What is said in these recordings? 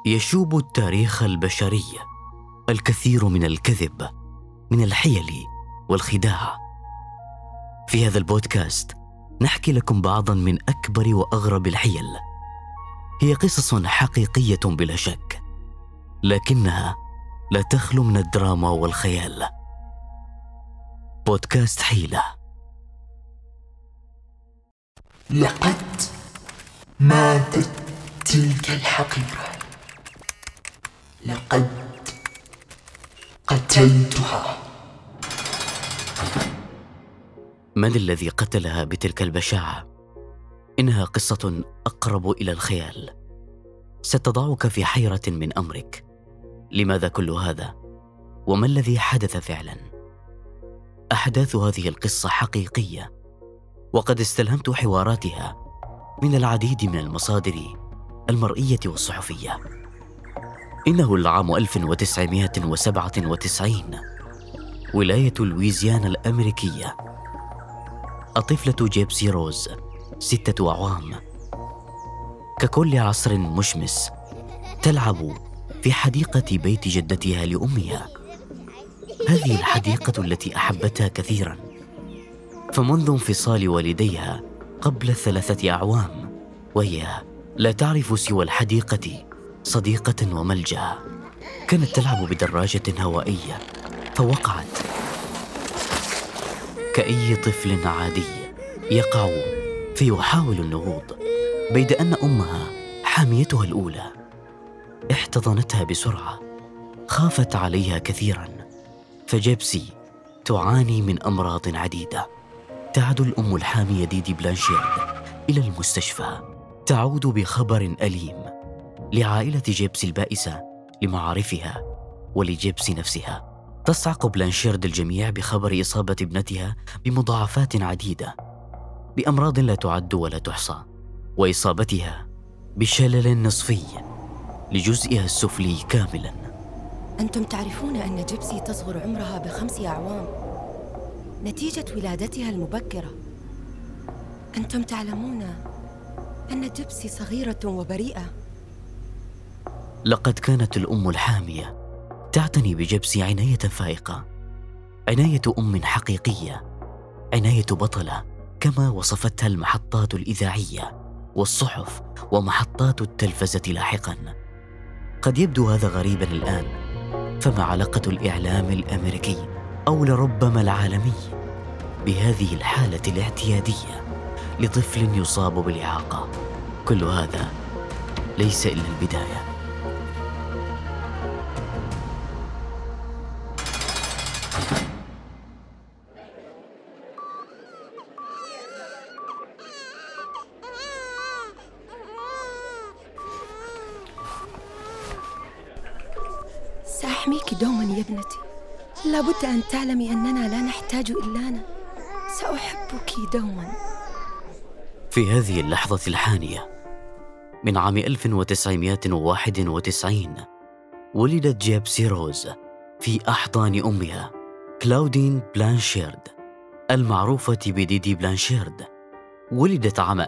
يشوب التاريخ البشري الكثير من الكذب، من الحيل والخداع. في هذا البودكاست نحكي لكم بعضاً من أكبر وأغرب الحيل. هي قصص حقيقية بلا شك، لكنها لا تخلو من الدراما والخيال. بودكاست حيلة. لقد ماتت تلك الحقيرة، لقد قتلتها. من الذي قتلها بتلك البشاعة؟ إنها قصة أقرب إلى الخيال، ستضعك في حيرة من أمرك. لماذا كل هذا؟ وما الذي حدث فعلا؟ أحداث هذه القصة حقيقية، وقد استلهمت حواراتها من العديد من المصادر المرئية والصحفية. إنه العام 1997، ولاية لويزيانا الأمريكية. الطفلة جيبسي روز 6 أعوام، ككل عصر مشمس تلعب في حديقة بيت جدتها لأمها. هذه الحديقة التي أحبتها كثيراً، فمنذ انفصال والديها قبل 3 أعوام وهي لا تعرف سوى الحديقة صديقة وملجأ. كانت تلعب بدراجة هوائية فوقعت كأي طفل عادي يقع فيحاول النهوض، بيد أن أمها حاميتها الأولى احتضنتها بسرعة. خافت عليها كثيراً، فجيبسي تعاني من أمراض عديدة. تعد الأم الحامية ديدي بلانشيرد إلى المستشفى، تعود بخبر أليم لعائلة جيبسي البائسة، لمعارفها ولجيبسي نفسها. تصعق بلانشيرد الجميع بخبر إصابة ابنتها بمضاعفات عديدة، بأمراض لا تعد ولا تحصى، وإصابتها بشلل نصفي لجزئها السفلي كاملاً. أنتم تعرفون أن جيبسي تصغر عمرها ب5 أعوام نتيجة ولادتها المبكرة. أنتم تعلمون أن جيبسي صغيرة وبريئة. لقد كانت الأم الحامية تعتني بجيبسي عناية فائقة، عناية أم حقيقية، عناية بطلة، كما وصفتها المحطات الإذاعية والصحف ومحطات التلفزة لاحقاً. قد يبدو هذا غريباً الآن، فما علاقة الإعلام الأمريكي أو لربما العالمي بهذه الحالة الاعتيادية لطفل يصاب بالإعاقة؟ كل هذا ليس إلا البداية. سأحميك دوما يا ابنتي. لابد أن تعلمي أننا لا نحتاج إلانا. سأحبك دوما. في هذه اللحظة الحانية من عام 1991 ولدت جيبسي روز في أحضان أمها كلاودين بلانشيرد المعروفة بديدي بلانشيرد. ولدت عام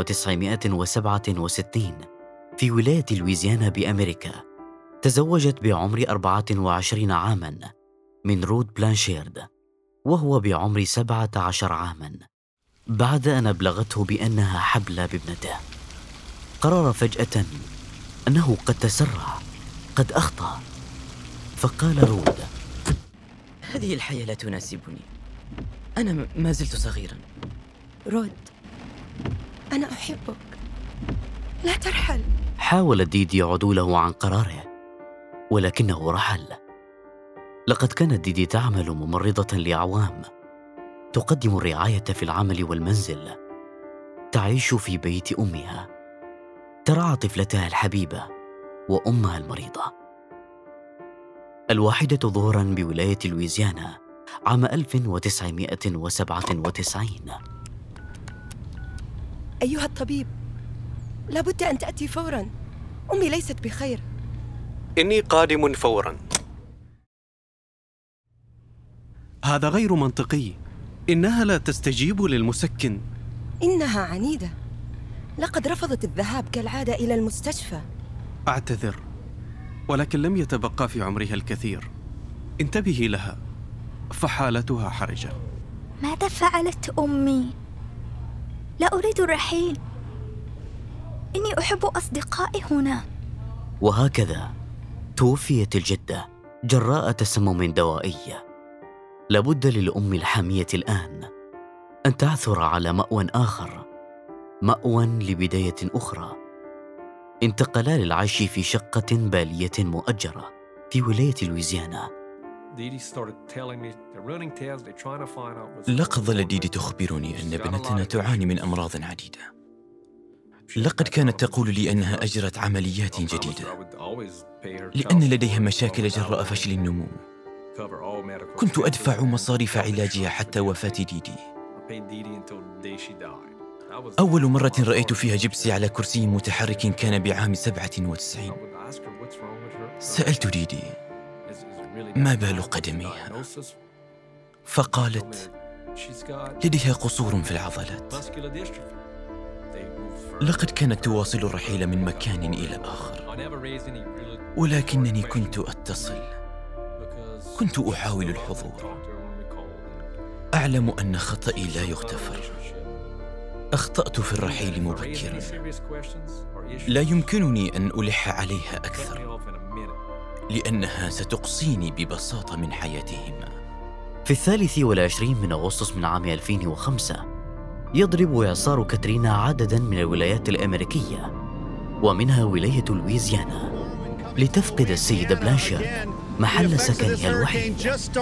1967 في ولاية لويزيانا بأمريكا. تزوجت بعمر 24 عاماً من رود بلانشيرد وهو بعمر 17 عاماً. بعد أن أبلغته بأنها حبلى بابنته، قرر فجأة أنه قد تسرع، قد أخطأ. فقال رود: هذه الحياة لا تناسبني، أنا ما زلت صغيراً. رود، أنا أحبك، لا ترحل. حاول ديدي عدوله عن قراره، ولكنه رحل. لقد كانت ديدي تعمل ممرضة لأعوام، تقدم الرعاية في العمل والمنزل. تعيش في بيت أمها، ترعى طفلتها الحبيبة وأمها المريضة. الواحدة ظهراً بولاية لويزيانا عام 1997. أيها الطبيب، لابد أن تأتي فوراً. أمي ليست بخير. إني قادم فوراً. هذا غير منطقي. إنها لا تستجيب للمسكن. إنها عنيدة. لقد رفضت الذهاب كالعادة إلى المستشفى. أعتذر، ولكن لم يتبقى في عمرها الكثير. انتبهي لها، فحالتها حرجة. ماذا فعلت أمي؟ لا أريد الرحيل، إني أحب أصدقائي هنا. وهكذا توفيت الجدة جراء تسمم دوائي. لابد للأم الحامية الآن أن تعثر على مأوى آخر، مأوى لبداية أخرى. انتقلا للعيش في شقة بالية مؤجرة في ولاية لويزيانا. لقد ظل ديدي تخبرني أن ابنتنا تعاني من أمراض عديدة. لقد كانت تقول لي أنها أجرت عمليات جديدة لأن لديها مشاكل جراء فشل النمو. كنت أدفع مصاريف علاجها حتى وفاة ديدي. أول مرة رأيت فيها جيبسي على كرسي متحرك كان بعام 97. سألت ديدي ما بال قدميها، فقالت لديها قصور في العضلات. لقد كانت تواصل الرحيل من مكان إلى آخر، ولكنني كنت أتصل، كنت أحاول الحضور. أعلم أن خطئي لا يغتفر. أخطأت في الرحيل مبكرا. لا يمكنني أن ألح عليها أكثر لأنها ستقصيني ببساطة من حياتهما. في 23 من أغسطس من عام 2005 يضرب إعصار كاترينا عدداً من الولايات الأمريكية ومنها ولاية لويزيانا، لتفقد السيدة بلانشارد محل سكنها الوحيد.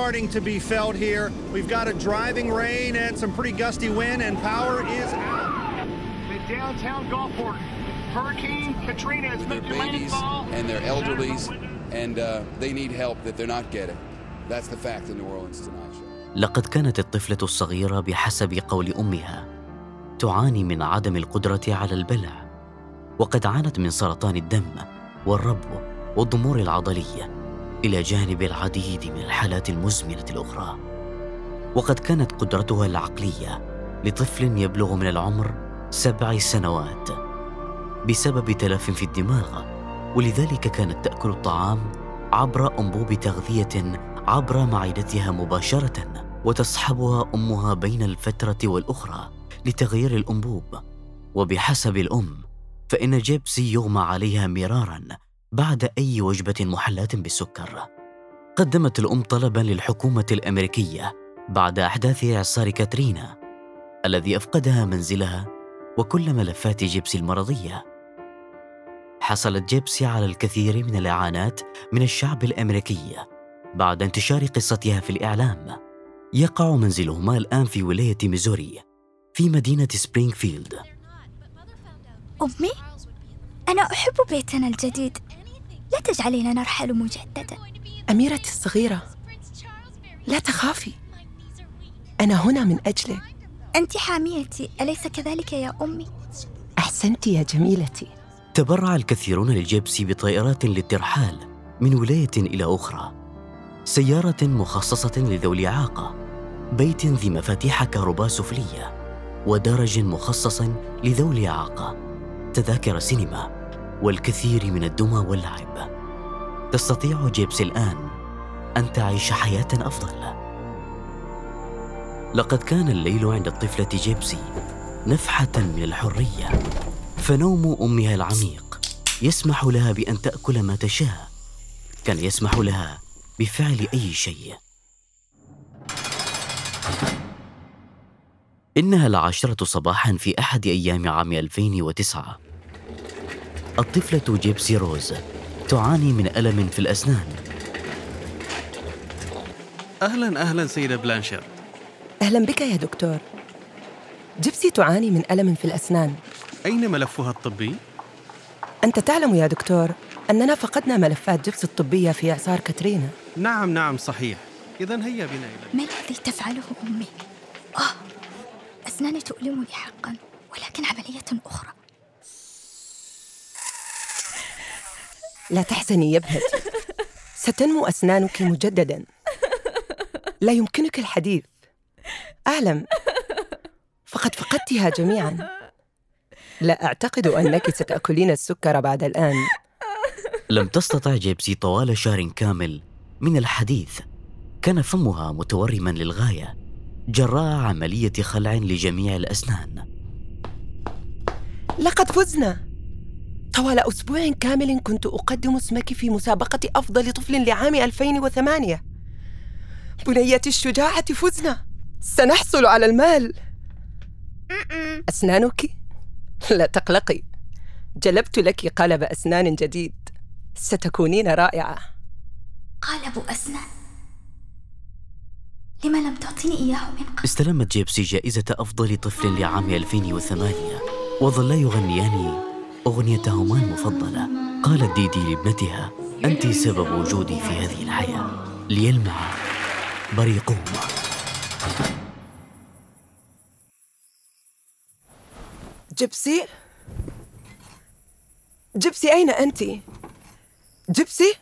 لقد كانت الطفلة الصغيرة بحسب قول أمها تعاني من عدم القدرة على البلع، وقد عانت من سرطان الدم والربو والضمور العضلية، إلى جانب العديد من الحالات المزمنة الأخرى. وقد كانت قدرتها العقلية لطفل يبلغ من العمر 7 سنوات بسبب تلف في الدماغ، ولذلك كانت تأكل الطعام عبر أنبوب تغذية عبر معدتها مباشرة، وتصحبها أمها بين الفترة والأخرى لتغيير الأنبوب. وبحسب الأم فإن جيبسي يغمى عليها مراراً بعد أي وجبة محلاة بالسكر. قدمت الأم طلباً للحكومة الأمريكية بعد أحداث إعصار كاترينا الذي أفقدها منزلها وكل ملفات جيبسي المرضية. حصلت جيبسي على الكثير من الإعانات من الشعب الأمريكي بعد انتشار قصتها في الإعلام. يقع منزلهما الآن في ولاية ميزوري في مدينة سبرينغفيلد. أمي، أنا أحب بيتنا الجديد، لا تجعلينا نرحل مجددا. أميرتي الصغيرة، لا تخافي، أنا هنا من أجلك. أنت حاميتي، أليس كذلك يا أمي؟ أحسنت يا جميلتي. تبرع الكثيرون لجيبسي بطائرات للترحال من ولاية إلى أخرى، سيارة مخصصة لذوي الإعاقة، بيت ذي مفاتيح كهرباء سفلية، ودرج مخصص لذوي الإعاقة، تذاكر سينما، والكثير من الدمى واللعب. تستطيع جيبسي الآن أن تعيش حياة أفضل. لقد كان الليل عند الطفلة جيبسي نفحة من الحرية، فنوم أمها العميق يسمح لها بأن تأكل ما تشاء، كان يسمح لها بفعل أي شيء. إنها 10 صباحاً في أحد أيام عام 2009. الطفلة جيبسي روز تعاني من ألم في الأسنان. أهلاً سيدة بلانشارد. أهلا بك يا دكتور. جيبسي تعاني من ألم في الأسنان. أين ملفها الطبي؟ أنت تعلم يا دكتور أننا فقدنا ملفات جيبسي الطبية في إعصار كاترينا. نعم صحيح. إذن هيا بنا إلى. ما الذي تفعله أمي؟ أسناني تؤلمني حقا، ولكن عملية أخرى. لا تحزني يا ابنتي، ستنمو أسنانك مجددا. لا يمكنك الحديث، أعلم، فقد فقدتها جميعا. لا أعتقد أنك ستأكلين السكر بعد الآن. لم تستطع جيبسي طوال شهر كامل من الحديث. كان فمها متورما للغاية جراء عملية خلع لجميع الأسنان. لقد فزنا. طوال أسبوع كامل كنت أقدم اسمك في مسابقة أفضل طفل لعام 2008. بنيتي الشجاعة، فزنا. سنحصل على المال. أسنانك؟ لا تقلقي، جلبت لك قالب أسنان جديد، ستكونين رائعة. قالب أسنان؟ لما لم تعطيني إياه من قبل؟ استلمت جيبسي جائزة أفضل طفل لعام 2008، وظلا يغنيان أغنيتهما المفضلة. قالت ديدي لابنتها: أنت سبب وجودي في هذه الحياة، ليلمع بريقهما. جيبسي؟ جيبسي، أين أنت؟ جيبسي؟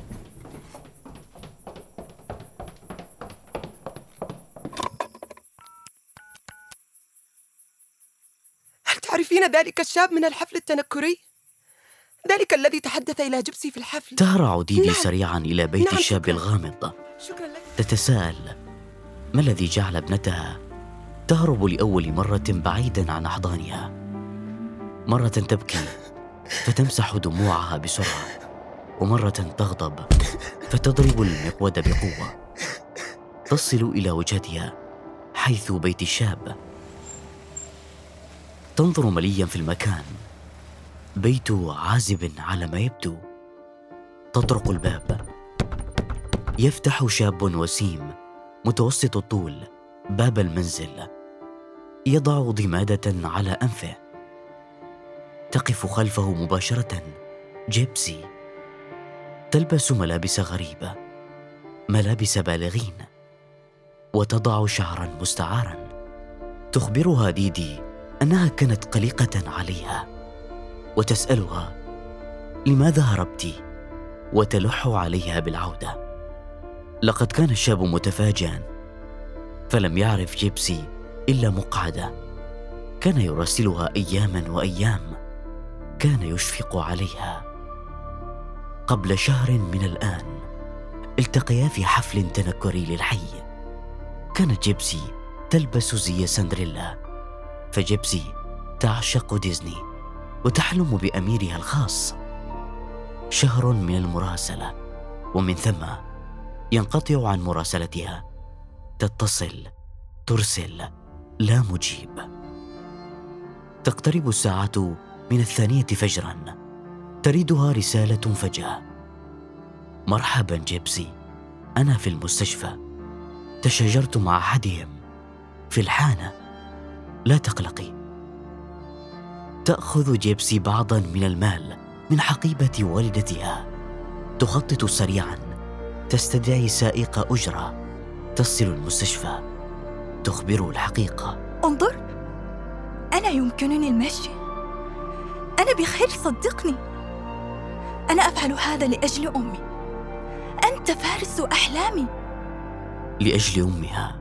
هل تعرفين ذلك الشاب من الحفل التنكري؟ ذلك الذي تحدث إلى جيبسي في الحفل. تهرع ديدي سريعا إلى بيت الشاب الغامض. شكرا لك. تتساءل ما الذي جعل ابنتها تهرب لأول مرة بعيدا عن أحضانها. مرة تبكي فتمسح دموعها بسرعة، ومرة تغضب فتضرب المقود بقوة. تصل إلى وجهتها حيث بيت الشاب. تنظر مليا في المكان، بيت عازب على ما يبدو. تطرق الباب. يفتح شاب وسيم متوسط الطول باب المنزل، يضع ضمادة على أنفه. تقف خلفه مباشرة جيبسي، تلبس ملابس غريبة، ملابس بالغين، وتضع شعرا مستعارا. تخبرها ديدي أنها كانت قلقة عليها، وتسألها لماذا هربت، وتلح عليها بالعودة. لقد كان الشاب متفاجئا، فلم يعرف جيبسي إلا مقعدة. كان يراسلها أياما وأيام، كان يشفق عليها. قبل شهر من الآن التقيا في حفل تنكري للحي. كانت جيبسي تلبس زي سندريلا، فجيبسي تعشق ديزني وتحلم بأميرها الخاص. شهر من المراسلة، ومن ثم ينقطع عن مراسلتها. تتصل، ترسل، لا مجيب. تقترب الساعة من 2 فجرا، تريدها رسالة فجأة: مرحبا جيبسي، أنا في المستشفى، تشاجرت مع أحدهم في الحانة، لا تقلقي. تأخذ جيبسي بعضا من المال من حقيبة والدتها، تخطط سريعا، تستدعي سائق أجرة، تصل المستشفى، تخبره الحقيقة. انظر، أنا يمكنني المشي، أنا بخير، صدقني. أنا أفعل هذا لأجل أمي، أنت فارس أحلامي. لأجل أمها.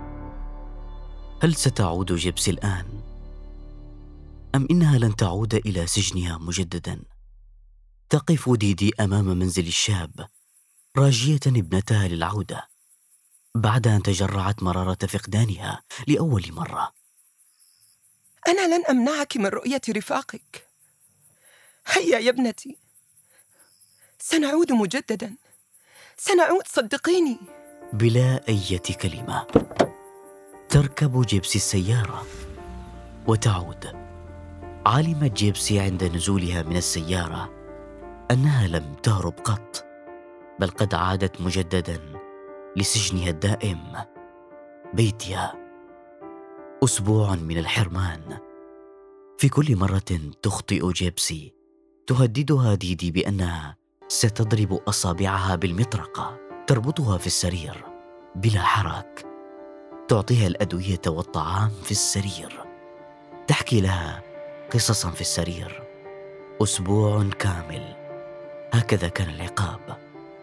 هل ستعود جيبسي الآن؟ أم إنها لن تعود إلى سجنها مجددا؟ تقف ديدي أمام منزل الشاب راجية ابنتها للعودة بعد أن تجرعت مرارة فقدانها لأول مرة. أنا لن أمنعك من رؤية رفاقك. هيا يا ابنتي، سنعود مجددا، سنعود، صدقيني. بلا أي كلمة تركب جيبسي السيارة وتعود. علمت جيبسي عند نزولها من السيارة أنها لم تهرب قط، بل قد عادت مجددا لسجنها الدائم، بيتها. أسبوع من الحرمان. في كل مرة تخطئ جيبسي تهددها ديدي بأنها ستضرب أصابعها بالمطرقة. تربطها في السرير بلا حراك، تعطيها الأدوية والطعام في السرير، تحكي لها قصصا في السرير. أسبوع كامل، هكذا كان العقاب.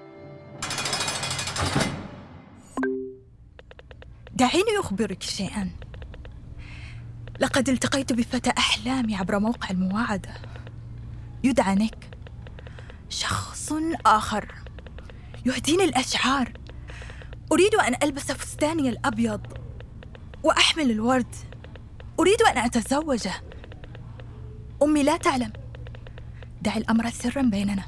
دعيني أخبرك شيئا. لقد التقيت بفتى أحلامي عبر موقع المواعدة، يدعى نيك، شخص آخر يهديني الأشعار. أريد أن ألبس فستاني الأبيض وأحمل الورد. أريد أن أتزوجه. أمي لا تعلم. دع الأمر سرا بيننا.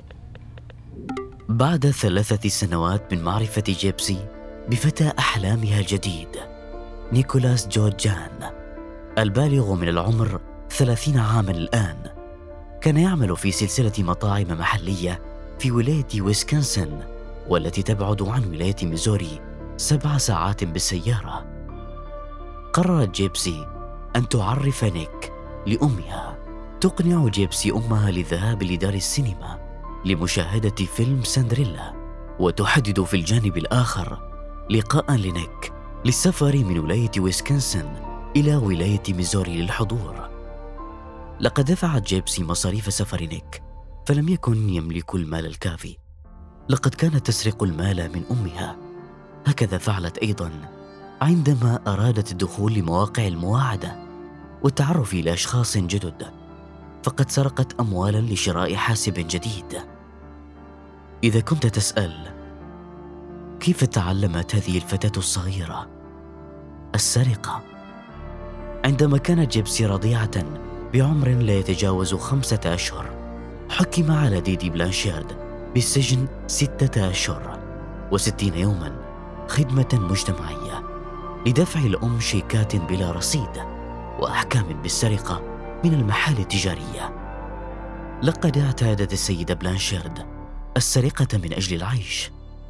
بعد 3 سنوات من معرفة جيبسي بفتى أحلامها الجديد نيكولاس جورجان البالغ من العمر 30 عاماً الآن، كان يعمل في سلسلة مطاعم محلية في ولاية ويسكنسن، والتي تبعد عن ولاية ميزوري 7 ساعات بالسيارة. قررت جيبسي أن تعرف نيك لأمها. تقنع جيبسي أمها للذهاب لدار السينما لمشاهدة فيلم سندريلا، وتحدد في الجانب الآخر لقاء لنيك للسفر من ولاية ويسكنسن إلى ولاية ميزوري للحضور. لقد دفعت جيبسي مصاريف سفر نيك، فلم يكن يملك المال الكافي. لقد كانت تسرق المال من أمها. هكذا فعلت أيضاً عندما أرادت الدخول لمواقع المواعدة والتعرف إلى أشخاص جدد، فقد سرقت أموالاً لشراء حاسب جديد. إذا كنت تسأل كيف تعلمت هذه الفتاة الصغيرة السرقة؟ عندما كانت جيبسي رضيعة بعمر لا يتجاوز 5 أشهر، حكم على ديدي بلانشارد بالسجن 6 أشهر و60 يوماً خدمة مجتمعية لدفع الأم شيكات بلا رصيد وأحكام بالسرقة من المحال التجارية. لقد اعتادت السيدة بلانشارد السرقة من أجل العيش.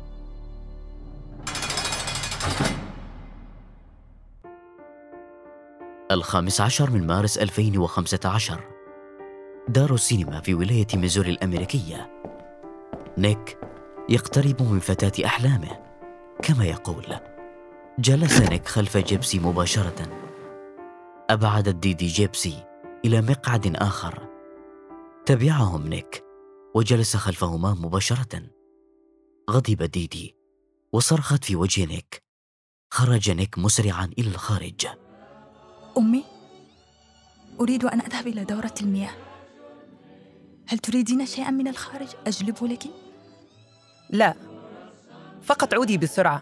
ال15 من مارس 2015، دار السينما في ولاية ميزوري الأمريكية. نيك يقترب من فتاة أحلامه كما يقول. جلس نيك خلف جيبسي مباشرة. أبعدت ديدي جيبسي إلى مقعد آخر. تبعهم نيك وجلس خلفهما مباشرة. غضب ديدي وصرخت في وجه نيك. خرج نيك مسرعا إلى الخارج. أمي، أريد أن أذهب إلى دورة المياه. هل تريدين شيئا من الخارج أجلبه لك؟ لا، فقط عودي بسرعة.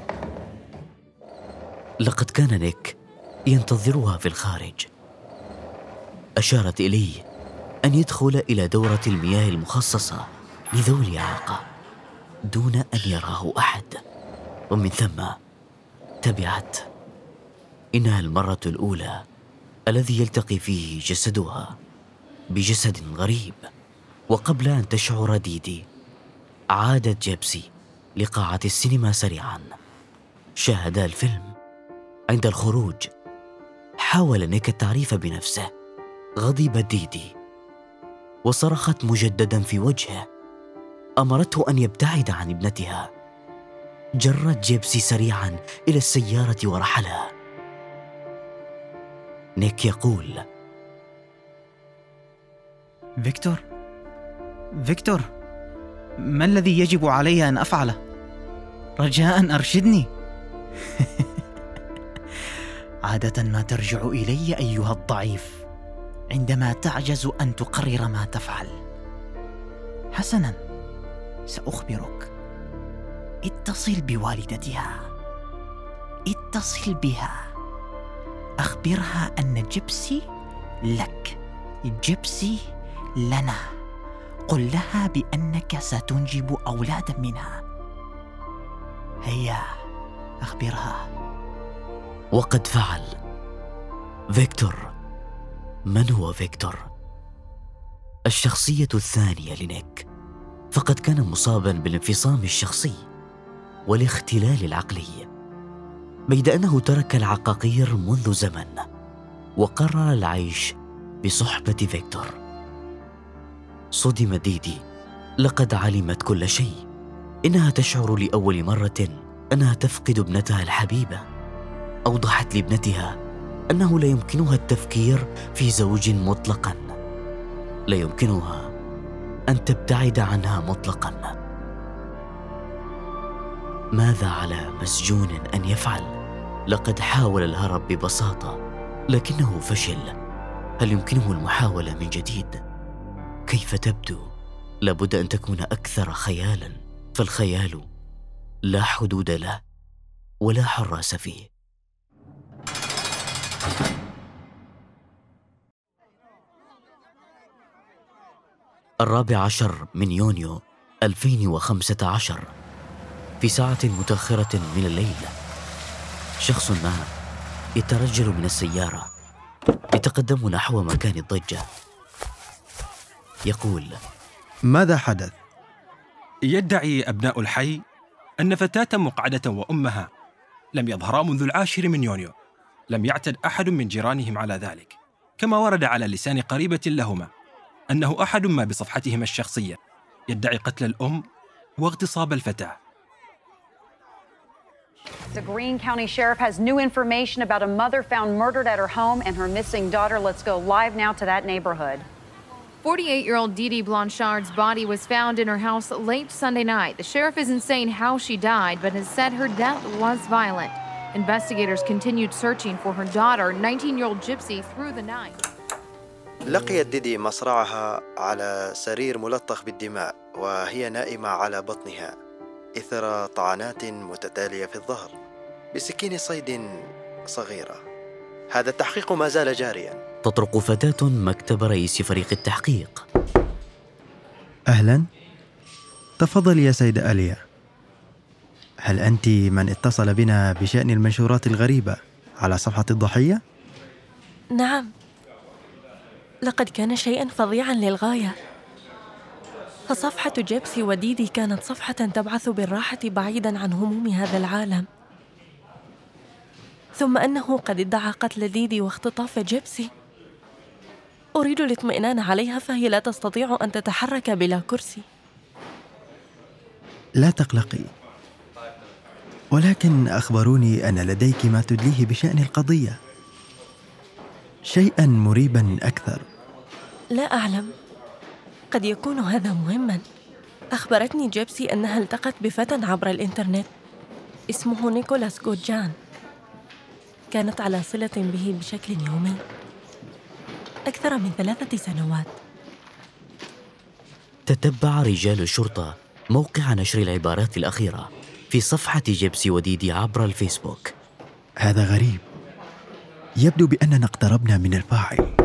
لقد كان نيك ينتظرها في الخارج. أشارت إليه أن يدخل إلى دورة المياه المخصصة لذوي الإعاقة دون أن يراه أحد، ومن ثم تبعت. إنها المرة الأولى الذي يلتقي فيه جسدها بجسد غريب. وقبل أن تشعر ديدي، عادت جيبسي لقاعة السينما سريعا. شاهدا الفيلم. عند الخروج حاول نيك التعريف بنفسه. غضبت ديدي وصرخت مجددا في وجهه. أمرته أن يبتعد عن ابنتها. جرت جيبسي سريعا إلى السيارة ورحلها. نيك يقول: فيكتور، ما الذي يجب علي أن أفعله؟ رجاء أرشدني. عادة ما ترجع إلي أيها الضعيف عندما تعجز أن تقرر ما تفعل. حسناً، سأخبرك. اتصل بوالدتها، اتصل بها، أخبرها أن جيبسي لك، جيبسي لنا. قل لها بأنك ستنجب أولادا منها. هيا أخبرها. وقد فعل. فيكتور. من هو فيكتور؟ الشخصية الثانية لنيك، فقد كان مصابا بالانفصام الشخصي والاختلال العقلي، بيد أنه ترك العقاقير منذ زمن وقرر العيش بصحبة فيكتور. صدم ديدي. لقد علمت كل شيء. إنها تشعر لأول مرة أنها تفقد ابنتها الحبيبة. أوضحت لابنتها أنه لا يمكنها التفكير في زوج مطلقا. لا يمكنها أن تبتعد عنها مطلقا. ماذا على مسجون أن يفعل؟ لقد حاول الهرب ببساطة لكنه فشل. هل يمكنه المحاولة من جديد؟ كيف تبدو؟ لابد أن تكون أكثر خيالاً، فالخيال لا حدود له ولا حراس فيه. ال14 من يونيو 2015 في ساعة متأخرة من الليل، شخص ما يترجل من السيارة يتقدم نحو مكان الضجة. يقول: ماذا حدث؟ يدعي أبناء الحي أن فتاة مقعدة وأمها لم يظهرا منذ 10 من يونيو. لم يعتد أحد من جيرانهم على ذلك، كما ورد على لسان قريبة لهما أنه أحد ما بصفحتهما الشخصية يدعي قتل الأم واغتصاب الفتاة. The Greene County Sheriff has new information about a mother found murdered at her home and her missing daughter. Let's go live now to that neighborhood. 48-year-old Didi Blanchard's body was found in her house late Sunday night. The sheriff isn't saying how she died, but has said her death was violent. Investigators continued searching for her daughter, 19-year-old Gypsy, through the night. لقيت ديدي مصرعها على سرير ملطخ بالدماء وهي نائمة على بطنها إثر طعنات متتالية في الظهر بسكين صيد صغيرة. هذا التحقيق ما زال جاريا. تطرق فتاة مكتب رئيس فريق التحقيق. أهلا، تفضل يا سيدة آليا. هل أنت من اتصل بنا بشأن المنشورات الغريبة على صفحة الضحية؟ نعم، لقد كان شيئاً فظيعاً للغاية. فصفحة جيبسي وديدي كانت صفحة تبعث بالراحة بعيداً عن هموم هذا العالم. ثم أنه قد ادعى قتل ديدي واختطاف جيبسي. أريد الاطمئنان عليها، فهي لا تستطيع أن تتحرك بلا كرسي. لا تقلقي، ولكن أخبروني أن لديك ما تدليه بشأن القضية، شيئاً مريباً أكثر. لا أعلم، قد يكون هذا مهماً. أخبرتني جيبسي أنها التقت بفتى عبر الإنترنت اسمه نيكولاس غودجان. كانت على صلة به بشكل يومي أكثر من 3 سنوات. تتبع رجال الشرطة موقع نشر العبارات الأخيرة في صفحة جيبسي وديدي عبر الفيسبوك. هذا غريب، يبدو بأننا اقتربنا من الفاعل.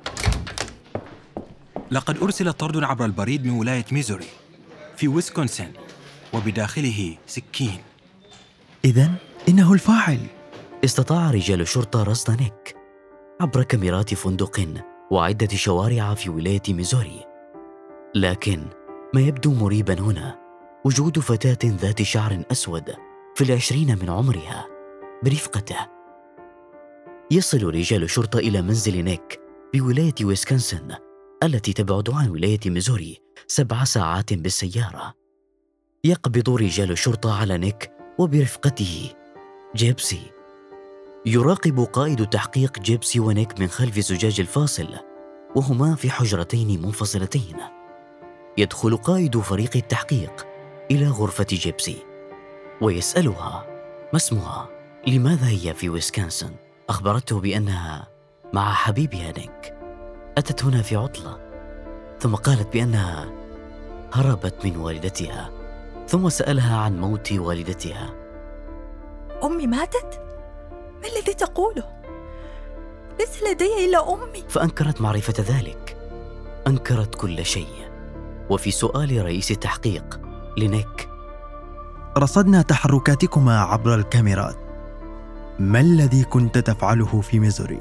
لقد أرسل طرد عبر البريد من ولاية ميزوري في ويسكونسن وبداخله سكين. إذن إنه الفاعل. استطاع رجال الشرطة رصد نيك عبر كاميرات فندق وعدة شوارع في ولاية ميزوري، لكن ما يبدو مريبا هنا وجود فتاة ذات شعر أسود في 20 من عمرها برفقته. يصل رجال الشرطة إلى منزل نيك بولاية ويسكونسن التي تبعد عن ولاية ميزوري 7 ساعات بالسيارة. يقبض رجال الشرطة على نيك وبرفقته جيبسي. يراقب قائد التحقيق جيبسي ونيك من خلف زجاج الفاصل وهما في حجرتين منفصلتين. يدخل قائد فريق التحقيق إلى غرفة جيبسي ويسألها ما اسمها، لماذا هي في ويسكونسن. أخبرته بأنها مع حبيبها نيك، أتت هنا في عطلة، ثم قالت بأنها هربت من والدتها، ثم سألها عن موت والدتها. أمي ماتت؟ ما الذي تقوله؟ ليس لدي إلا أمي. فأنكرت معرفة ذلك، أنكرت كل شيء. وفي سؤال رئيس التحقيق لنيك: رصدنا تحركاتكما عبر الكاميرات، ما الذي كنت تفعله في ميزوري؟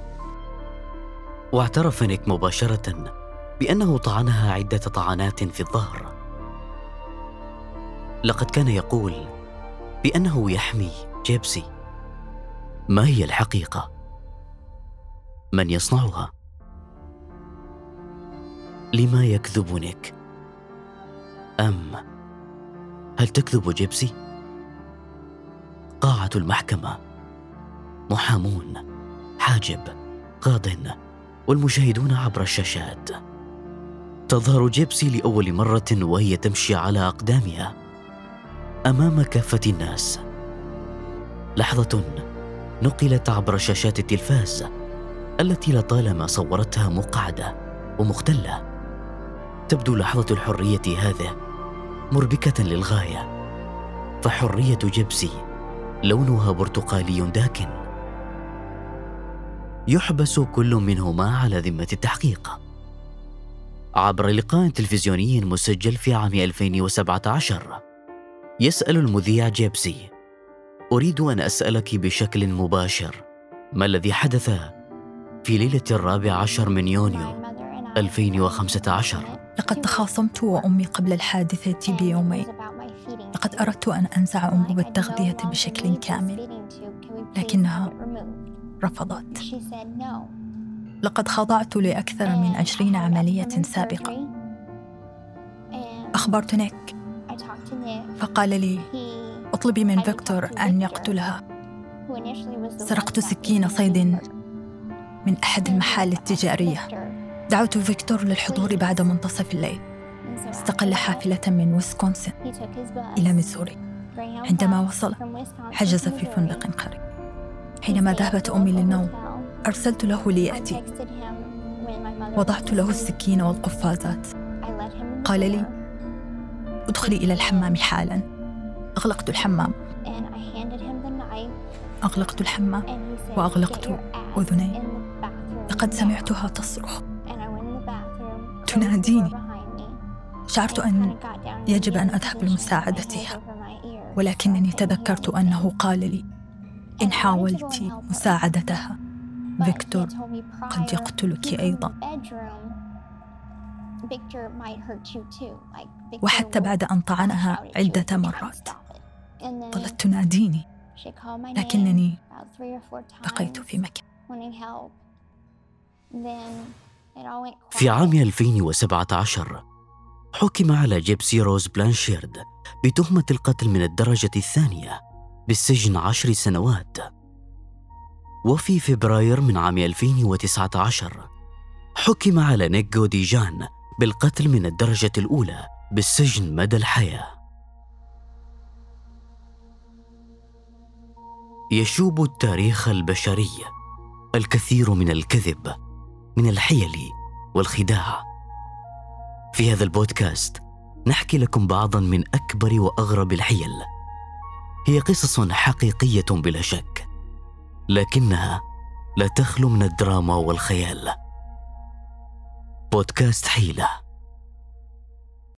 واعترف نيك مباشرة بأنه طعنها عدة طعنات في الظهر. لقد كان يقول بأنه يحمي جيبسي. ما هي الحقيقة؟ من يصنعها؟ لما يكذب نيك؟ أم هل تكذب جيبسي؟ قاعة المحكمة، محامون، حاجب، قاض، والمشاهدون عبر الشاشات. تظهر جيبسي لأول مرة وهي تمشي على أقدامها أمام كافة الناس. لحظة نقلت عبر شاشات التلفاز التي لطالما صورتها مقعدة ومختلة. تبدو لحظة الحرية هذه مربكة للغاية، فحرية جيبسي لونها برتقالي داكن. يحبس كل منهما على ذمة التحقيق. عبر لقاء تلفزيوني مسجل في عام 2017 يسأل المذيع جيبسي: أريد أن أسألك بشكل مباشر، ما الذي حدث في ليلة 14 من يونيو 2015؟ لقد تخاصمت وأمي قبل الحادثة بيومين. لقد أردت أن أنزع أنبوب التغذية بشكل كامل، لكنها رفضت. لقد خضعت لأكثر من 20 عملية سابقة. أخبرت نيك فقال لي: اطلبي من فيكتور أن يقتلها. سرقت سكين صيد من أحد المحال التجارية. دعوت فيكتور للحضور بعد منتصف الليل. استقل حافلة من ويسكونسن إلى ميسوري. عندما وصل حجز في فندق قريب. حينما ذهبت أمي للنوم أرسلت له ليأتي. وضعت له السكين والقفازات. قال لي: ادخلي إلى الحمام حالا. أغلقت الحمام وأغلقت أذني. لقد سمعتها تصرخ، تناديني. شعرت أن يجب أن أذهب لمساعدتها، ولكنني تذكرت أنه قال لي: إن حاولت مساعدتها فيكتور قد يقتلك أيضا. وحتى بعد أن طعنها عدة مرات ظلت تناديني، لكنني بقيت في مكان. في عام 2017 حكم على جيبسي روز بلانشيرد بتهمة القتل من الدرجة الثانية بالسجن 10 سنوات. وفي فبراير من عام 2019 حكم على نيك غوديجان بالقتل من الدرجة الأولى بالسجن مدى الحياة. يشوب التاريخ البشري الكثير من الكذب، من الحيل والخداع. في هذا البودكاست نحكي لكم بعضاً من أكبر وأغرب الحيل. هي قصص حقيقية بلا شك، لكنها لا تخلو من الدراما والخيال. بودكاست حيلة.